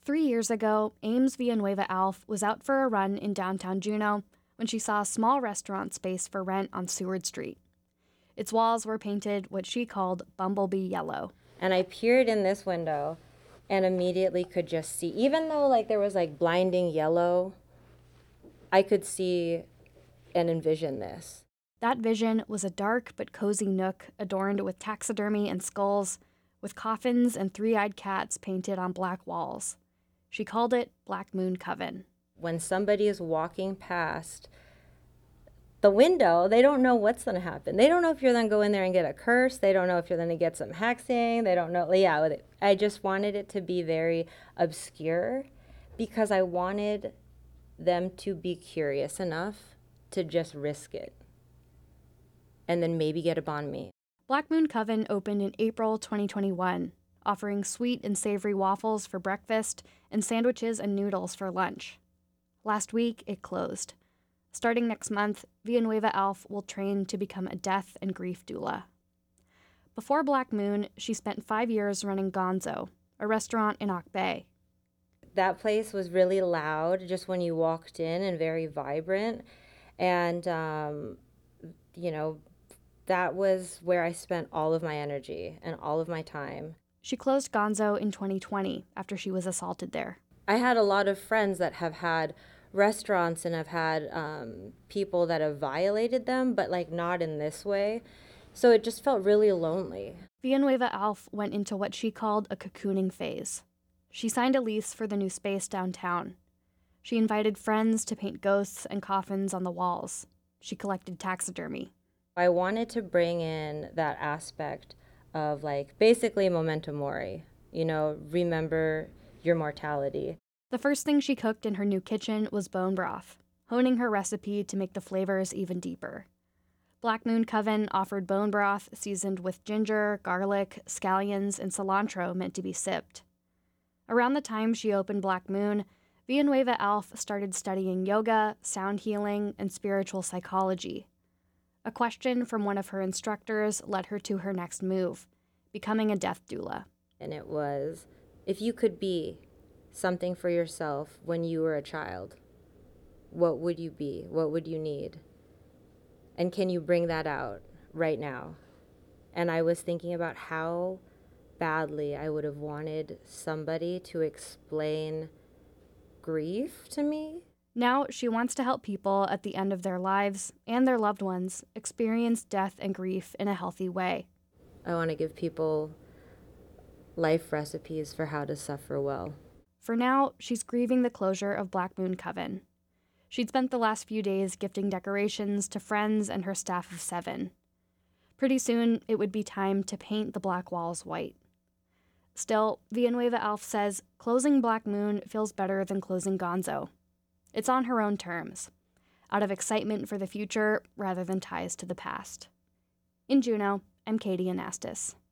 3 years ago, Ames Villanueva Alf was out for a run in downtown Juneau when she saw a small restaurant space for rent on Seward Street. Its walls were painted what she called bumblebee yellow. And I peered in this window and immediately could just see, even though there was blinding yellow, I could see and envision this. That vision was a dark but cozy nook adorned with taxidermy and skulls, with coffins and three-eyed cats painted on black walls. She called it Black Moon Coven. When somebody is walking past the window, they don't know what's going to happen. They don't know if you're going to go in there and get a curse. They don't know if you're going to get some hexing. They don't know. Yeah, I just wanted it to be very obscure because I wanted them to be curious enough to just risk it and then maybe get a banh mi. Black Moon Coven opened in April 2021, offering sweet and savory waffles for breakfast and sandwiches and noodles for lunch. Last week, it closed. Starting next month, Villanueva Alf will train to become a death and grief doula. Before Black Moon, she spent 5 years running Gonzo, a restaurant in Ock Bay. That place was really loud just when you walked in and very vibrant. And, that was where I spent all of my energy and all of my time. She closed Gonzo in 2020 after she was assaulted there. I had a lot of friends that have had restaurants and have had people that have violated them, but not in this way. So it just felt really lonely. Villanueva Alf went into what she called a cocooning phase. She signed a lease for the new space downtown. She invited friends to paint ghosts and coffins on the walls. She collected taxidermy. I wanted to bring in that aspect of basically memento mori, remember your mortality. The first thing she cooked in her new kitchen was bone broth, honing her recipe to make the flavors even deeper. Black Moon Coven offered bone broth seasoned with ginger, garlic, scallions, and cilantro meant to be sipped. Around the time she opened Black Moon, Villanueva Alf started studying yoga, sound healing, and spiritual psychology. A question from one of her instructors led her to her next move, becoming a death doula. And it was, if you could be something for yourself when you were a child, what would you be? What would you need? And can you bring that out right now? And I was thinking about how badly I would have wanted somebody to explain grief to me. Now she wants to help people at the end of their lives and their loved ones experience death and grief in a healthy way. I want to give people life recipes for how to suffer well. For now, she's grieving the closure of Black Moon Coven. She'd spent the last few days gifting decorations to friends and her staff of 7. Pretty soon, it would be time to paint the black walls white. Still, Villanueva Alf says closing Black Moon feels better than closing Gonzo. It's on her own terms, out of excitement for the future rather than ties to the past. In Juneau, I'm Katie Anastas.